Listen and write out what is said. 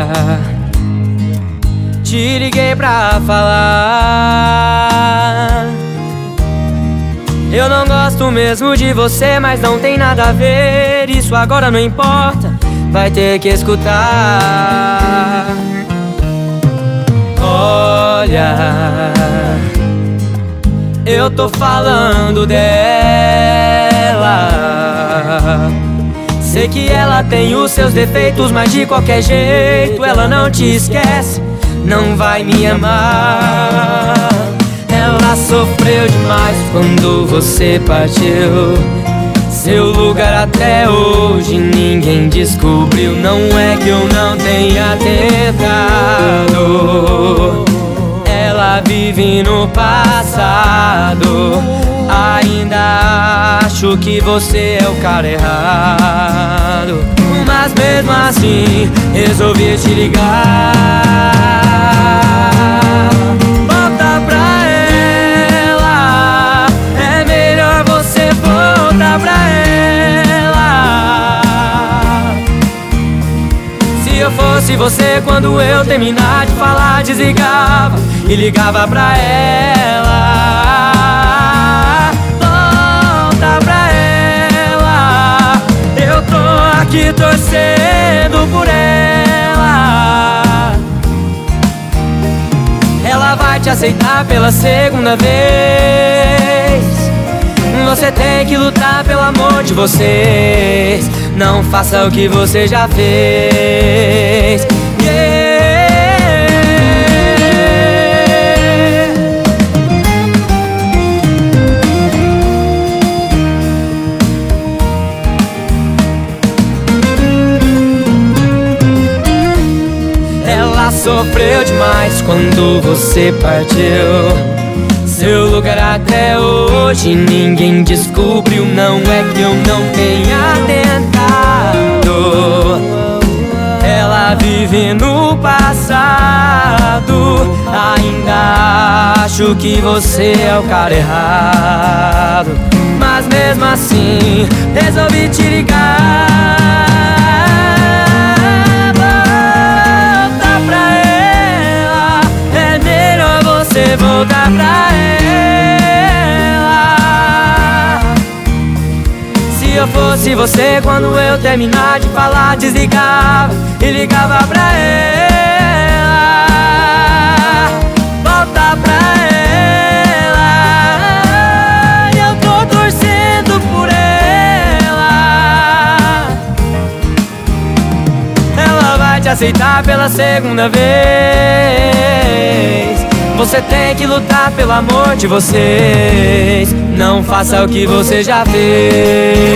te liguei pra falar. Eu não gosto mesmo de você, mas não tem nada a ver. Isso agora não importa, vai ter que escutar. Olha, eu tô falando dela. Sei que ela tem os seus defeitos, mas de qualquer jeito ela não te esquece, não vai me amar. Ela sofreu demais quando você partiu. Seu lugar até hoje ninguém descobriu. Não é que eu não tenha tentado, ela vive no passado. Ainda acho que você é o cara errado, mas mesmo assim resolvi te ligar. Volta pra ela, é melhor você voltar pra ela. Se eu fosse você, quando eu terminar de falar, desligava e ligava pra ela. Aqui torcendo por ela. Ela vai te aceitar pela segunda vez. Você tem que lutar pelo amor de vocês. Não faça o que você já fez. Sofreu demais quando você partiu. Seu lugar até hoje ninguém descobriu. Não é que eu não tenha tentado, ela vive no passado. Ainda acho que você é o cara errado, mas mesmo assim resolvi te ligar. Voltar pra ela. Se eu fosse você, quando eu terminar de falar, desligava e ligava pra ela. Volta pra ela, e eu tô torcendo por ela. Ela vai te aceitar pela segunda vez. Você tem que lutar pelo amor de vocês. Não faça o que você já fez.